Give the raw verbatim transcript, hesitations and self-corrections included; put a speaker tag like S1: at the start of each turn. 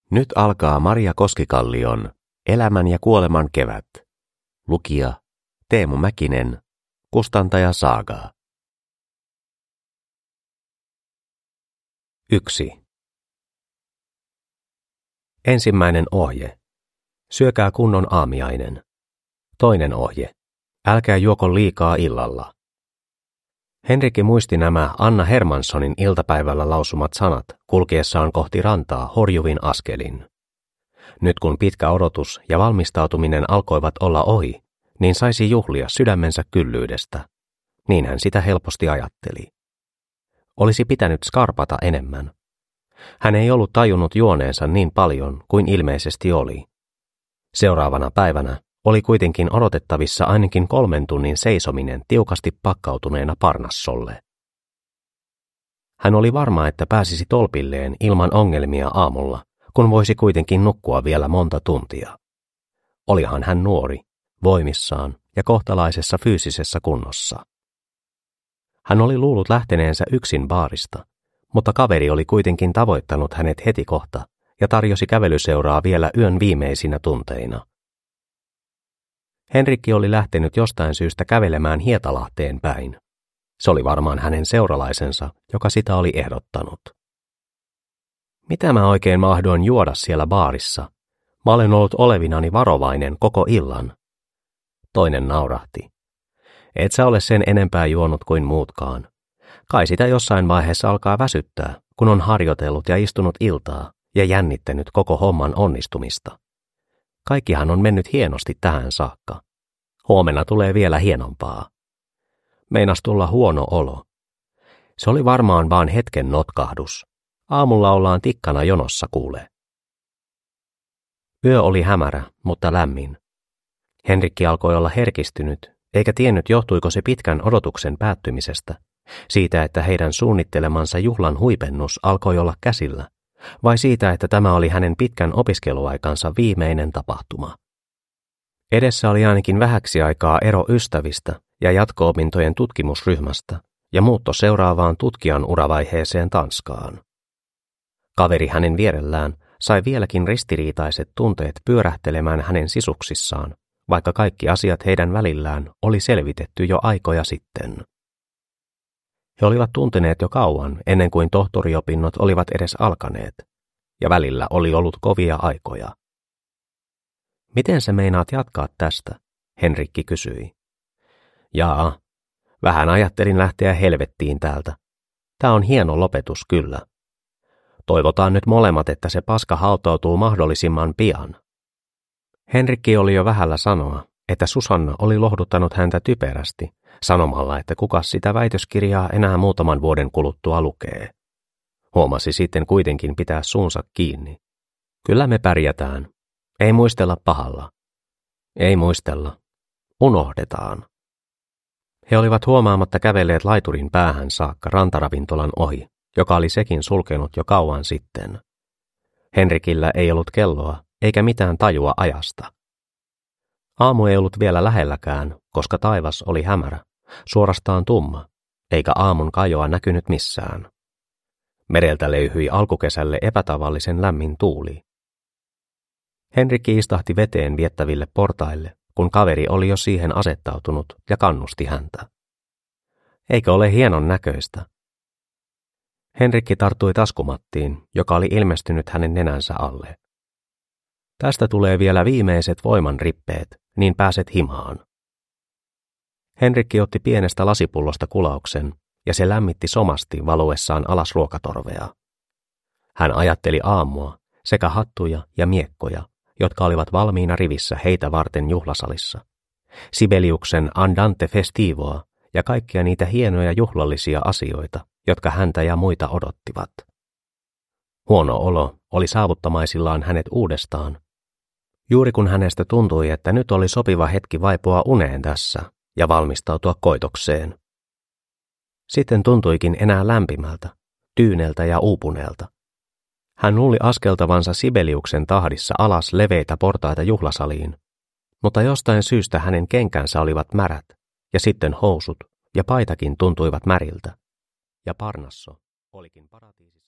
S1: Nyt alkaa Maria Koskikallion Elämän ja kuoleman kevät. Lukija Teemu Mäkinen, kustantaja Saaga. yksi. Ensimmäinen ohje. Syökää kunnon aamiainen. Toinen ohje. Älkää juoko liikaa illalla. Henrikki muisti nämä Anna Hermanssonin iltapäivällä lausumat sanat kulkiessaan kohti rantaa horjuvin askelin. Nyt kun pitkä odotus ja valmistautuminen alkoivat olla ohi, niin saisi juhlia sydämensä kyllyydestä. Niin hän sitä helposti ajatteli. Olisi pitänyt skarpata enemmän. Hän ei ollut tajunnut juoneensa niin paljon kuin ilmeisesti oli. Seuraavana päivänä oli kuitenkin odotettavissa ainakin kolmen tunnin seisominen tiukasti pakkautuneena Parnassolle. Hän oli varma, että pääsisi tolpilleen ilman ongelmia aamulla, kun voisi kuitenkin nukkua vielä monta tuntia. Olihan hän nuori, voimissaan ja kohtalaisessa fyysisessä kunnossa. Hän oli luullut lähteneensä yksin baarista, mutta kaveri oli kuitenkin tavoittanut hänet heti kohta ja tarjosi kävelyseuraa vielä yön viimeisinä tunteina. Henrikki oli lähtenyt jostain syystä kävelemään Hietalahteen päin. Se oli varmaan hänen seuralaisensa, joka sitä oli ehdottanut. Mitä mä oikein mahdoin juoda siellä baarissa? Mä olen ollut olevinani varovainen koko illan. Toinen naurahti. Et sä ole sen enempää juonut kuin muutkaan. Kai sitä jossain vaiheessa alkaa väsyttää, kun on harjoitellut ja istunut iltaa ja jännittänyt koko homman onnistumista. Kaikkihan on mennyt hienosti tähän saakka. Huomenna tulee vielä hienompaa. Meinas tulla huono olo. Se oli varmaan vaan hetken notkahdus. Aamulla ollaan tikkana jonossa kuule. Yö oli hämärä, mutta lämmin. Henrikki alkoi olla herkistynyt, eikä tiennyt johtuiko se pitkän odotuksen päättymisestä, siitä että heidän suunnittelemansa juhlan huipennus alkoi olla käsillä, vai siitä että tämä oli hänen pitkän opiskeluaikansa viimeinen tapahtuma. Edessä oli ainakin vähäksi aikaa ero ystävistä ja jatko-opintojen tutkimusryhmästä ja muutto seuraavaan tutkijan uravaiheeseen Tanskaan. Kaveri hänen vierellään sai vieläkin ristiriitaiset tunteet pyörähtelemään hänen sisuksissaan, vaikka kaikki asiat heidän välillään oli selvitetty jo aikoja sitten. He olivat tunteneet jo kauan ennen kuin tohtoriopinnot olivat edes alkaneet, ja välillä oli ollut kovia aikoja. Miten sä meinaat jatkaa tästä? Henrikki kysyi. Jaa, vähän ajattelin lähteä helvettiin täältä. Tää on hieno lopetus kyllä. Toivotaan nyt molemmat, että se paska hautautuu mahdollisimman pian. Henrikki oli jo vähällä sanoa, että Susanna oli lohduttanut häntä typerästi, sanomalla, että kukas sitä väitöskirjaa enää muutaman vuoden kuluttua lukee. Huomasi sitten kuitenkin pitää suunsa kiinni. Kyllä me pärjätään. Ei muistella pahalla. Ei muistella. Unohdetaan. He olivat huomaamatta kävelleet laiturin päähän saakka rantaravintolan ohi, joka oli sekin sulkenut jo kauan sitten. Henrikillä ei ollut kelloa, eikä mitään tajua ajasta. Aamu ei ollut vielä lähelläkään, koska taivas oli hämärä, suorastaan tumma, eikä aamun kajoa näkynyt missään. Mereltä löyhyi alkukesälle epätavallisen lämmin tuuli. Henrikki istahti veteen viettäville portaille, kun kaveri oli jo siihen asettautunut ja kannusti häntä. Eikö ole hienon näköistä? Henrikki tarttui taskumattiin, joka oli ilmestynyt hänen nenänsä alle. Tästä tulee vielä viimeiset voiman rippeet, niin pääset himaan. Henrikki otti pienestä lasipullosta kulauksen, ja se lämmitti somasti valuessaan alas ruokatorvea. Hän ajatteli aamua, sekä hattuja ja miekkoja, jotka olivat valmiina rivissä heitä varten juhlasalissa, Sibeliuksen Andante Festivoa ja kaikkia niitä hienoja juhlallisia asioita, jotka häntä ja muita odottivat. Huono olo oli saavuttamaisillaan hänet uudestaan, juuri kun hänestä tuntui, että nyt oli sopiva hetki vaipua uneen tässä ja valmistautua koitokseen. Sitten tuntuikin enää lämpimältä, tyyneltä ja uupuneelta. Hän luuli askeltavansa Sibeliuksen tahdissa alas leveitä portaita juhlasaliin, mutta jostain syystä hänen kenkänsä olivat märät, ja sitten housut ja paitakin tuntuivat märiltä, ja Parnasso olikin paratiisi.